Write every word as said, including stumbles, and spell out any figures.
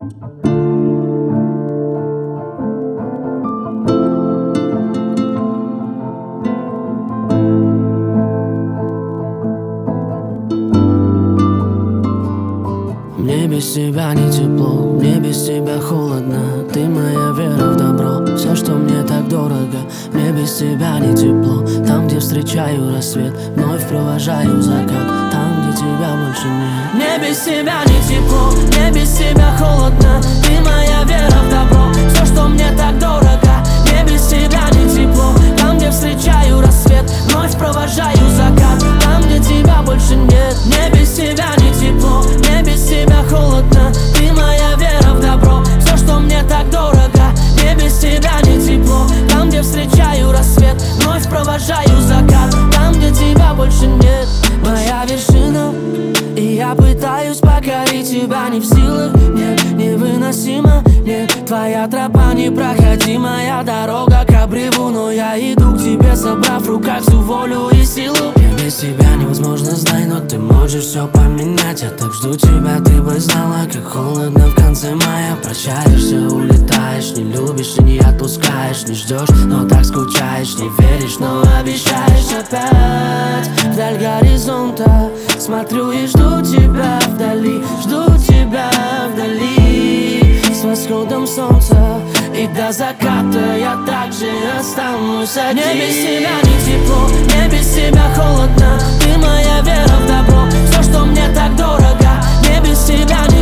Мне без тебя не тепло, мне без тебя холодно. Ты моя вера в добро, все, что мне так дорого. Мне без тебя не тепло, там, где встречаю рассвет, вновь провожаю закат, там, где тебя больше нет. Мне без тебя не тепло, мне без тебя холодно. Ты моя вера в добро, все, что мне так дорого. Мне без тебя не тепло, там, где встречаю рассвет, вновь провожаю закат, там, где тебя больше нет. Мне без тебя не тепло, мне без тебя холодно. Ты моя вера в добро, все, что мне так дорого. Мне без тебя не тепло, там, где встречаю рассвет, вновь провожаю закат, там, где тебя больше нет. Моя вершина, и я пытаюсь покорить тебя, не в силах, нет, невыносимо, нет. Твоя тропа непроходимая дорога к обрыву, но я иду к тебе, собрав в руках всю волю и силу. Мне без тебя невозможно, знай, но ты можешь все поменять. Я так жду тебя, ты бы знала, как холодно в конце мая. Прощаешься, улетаешь, не любишь и не отпускаешь. Не ждешь, но так скучаешь, не веришь, но обещаешь опять. Вдаль горизонта смотрю и жду тебя вдали, жду тебя вдали. С восходом солнца и до заката я также останусь один. Мне без тебя не тепло, мне без тебя холодно. Ты моя вера в добро, все, что мне так дорого. Мне без тебя не